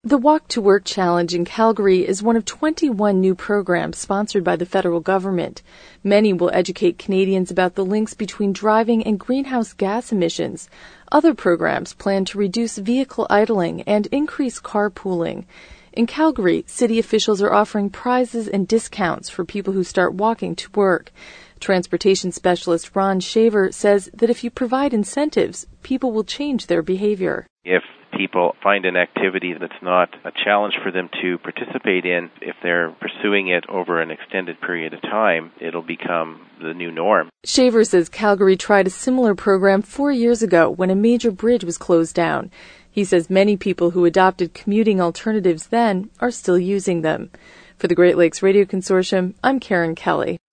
The Walk to Work Challenge in Calgary is one of 21 new programs sponsored by the federal government. Many will educate Canadians about the links between driving and greenhouse gas emissions. Other programs plan to reduce vehicle idling and increase carpooling. In Calgary, city officials are offering prizes and discounts for people who start walking to work. Transportation specialist Ron Shaver says that if you provide incentives, people will change their behavior. If people find an activity that's not a challenge for them to participate in, if they're pursuing it over an extended period of time, it'll become the new norm. Shaver says Calgary tried a similar program 4 years ago when a major bridge was closed down. He says many people who adopted commuting alternatives then are still using them. For the Great Lakes Radio Consortium, I'm Karen Kelly.